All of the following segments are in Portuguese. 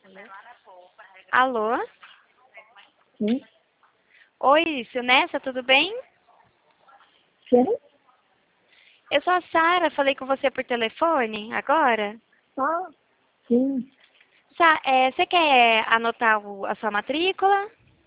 Alô? Sim. Oi, Silnessa, tudo bem? Quem? Eu sou a Sara, falei com você por telefone agora. Ah, sim. Você quer anotar a sua matrícula?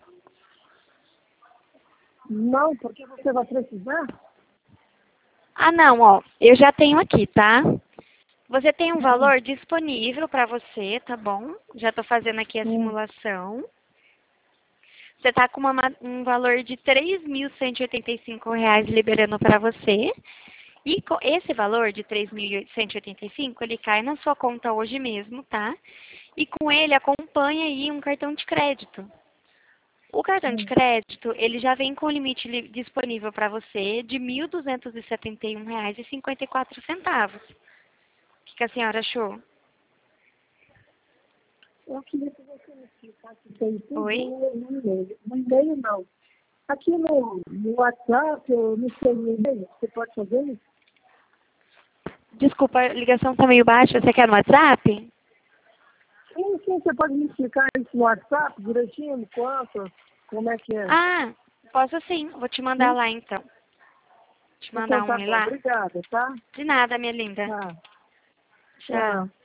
Não, porque você vai precisar? Ah, não, ó, eu já tenho aqui, tá? Você tem um valor disponível para você, tá bom? Já estou fazendo aqui a Sim. simulação. Você está com um valor de R$ 3.185 liberando para você. E esse valor de 3.185, ele cai na sua conta hoje mesmo, tá? E com ele acompanha aí um cartão de crédito. O cartão de crédito, ele já vem com o limite disponível para você de R$ 1.271,54. O que a senhora achou? Eu queria que você me explicasse isso aí tudo Oi? no e-mail. No e-mail, não. Aqui no WhatsApp, eu não sei no e-mail, você pode fazer isso? Desculpa, a ligação está meio baixa. Você quer no WhatsApp? Sim, sim, você pode me explicar isso no WhatsApp, direitinho, quanto, como é que é? Ah, posso sim. Vou te mandar Sim? lá então. Te mandar Então um tá oi bom, lá. obrigada, tá? De nada, minha linda. Tá, Tchau. tchau.